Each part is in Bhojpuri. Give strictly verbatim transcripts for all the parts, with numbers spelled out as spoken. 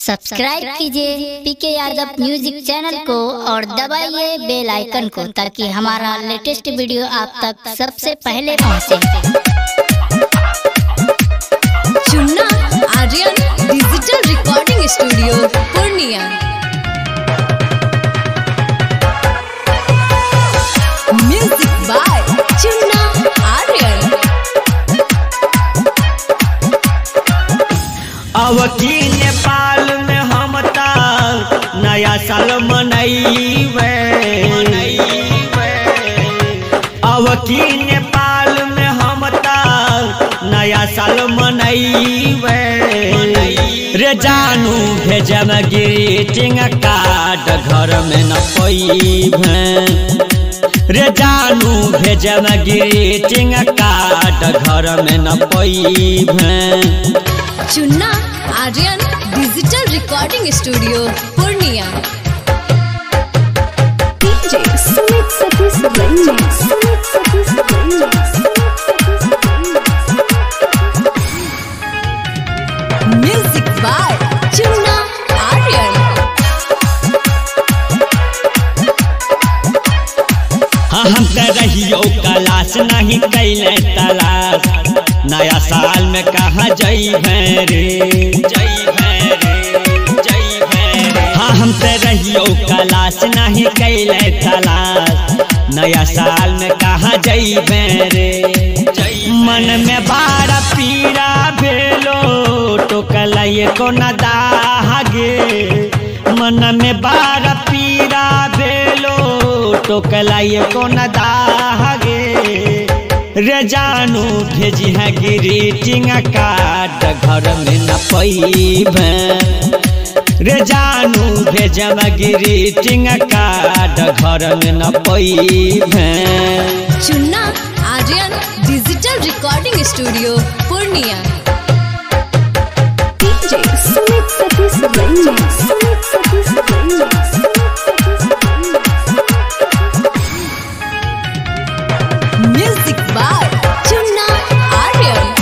सब्सक्राइब कीजिए पीके यादव म्यूजिक चैनल को और दबाइए बेल आइकन को ताकि हमारा लेटेस्ट वीडियो आप तक सबसे पहले पहुंचे। Chunna Aryan digital recording studio Purnia. Music by Chunna Aryan. अवकी नेपाल में हम नया साल मनैबे अवकी नेपाल में हम नया साल मनैबे रे जानू भेजम ग्रीटिंग कार्ड घर में न पैबे रे जानू भेजम ग्रीटिंग कार्ड घर में न पैबे। Chunna Aryan digital recording studio Purnia. DJ Sumit Satish Ranjan Sumit Satish Ranjan. Music by Chunna Aryan. हाँ हम तो रहियो क्लास नहीं कैले तलाश नया साल में कहा जइबे रे जइबे रे जइबे रे। हाँ हम तो रहियो क्लास नहीं कैले तलाश नया साल में कहा जइबे रे। मन में बारा पीड़ा भेलो टोकल को न दागे मन में बारा पीड़ा भेलो टोकल को न दागे रे जानू भेजी है ग्रीटिंग कार्ड घर में न पैबे रे जानू भेजम ग्रीटिंग कार्ड घर में न पैबे। Chunna Aryan digital recording studio Purnia. DJ Sumit Satish Ranjan Sumit Satish Ranjan. Music by Chunna Aryan.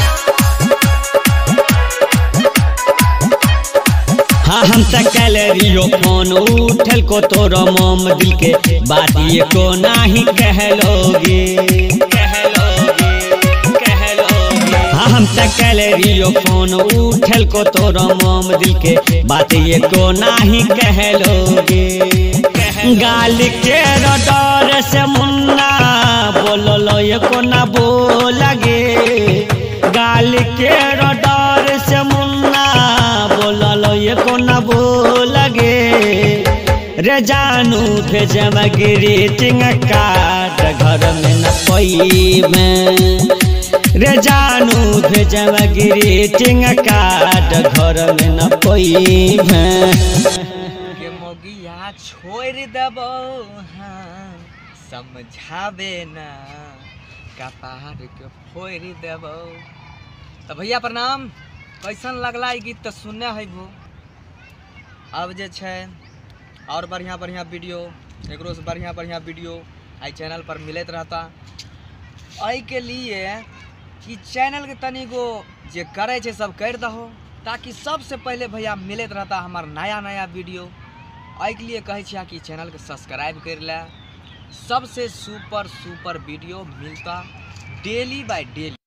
हाँ हम तो कैलरियो फोन उठल को तोरो मोम दिल के बात ये को नहीं कहलोगे कहलोगे कहलोगे। हाँ हम तो कैलरियो फोन उठल को तोरो मोम दिल के बात ये को नहीं कहलोगे। गाल के डर से मुन्ना बोलो ये को ना बोलगे गाल के डर से मुन्ना बोलो ये को ना बोलगे रे जानू भेजम ग्रीटिंग कार्ड घर में न पैबे रे जानू भेजम ग्रीटिंग कार्ड घर में न पैबे। मोगिया छोड़ देबो हाँ समझावे ना कपार के फोड़ देबो। तो भैया प्रणाम, कैसन लगला ई गीत तो सुनने है भो। अब जे छै और बढ़िया बढ़िया वीडियो एकरो से बढ़िया बढ़िया वीडियो आई चैनल पर मिलत रहता। आई के लिए कि चैनल के तनी गो जे करे छै सब कर दहो ताकि सबसे पहले भैया मिलत रहता हमार नया नया वीडियो। आई के लिए कहे छिया कि चैनल के सब्सक्राइब कर ले, सबसे सुपर सुपर वीडियो मिलता डेली बाय डेली।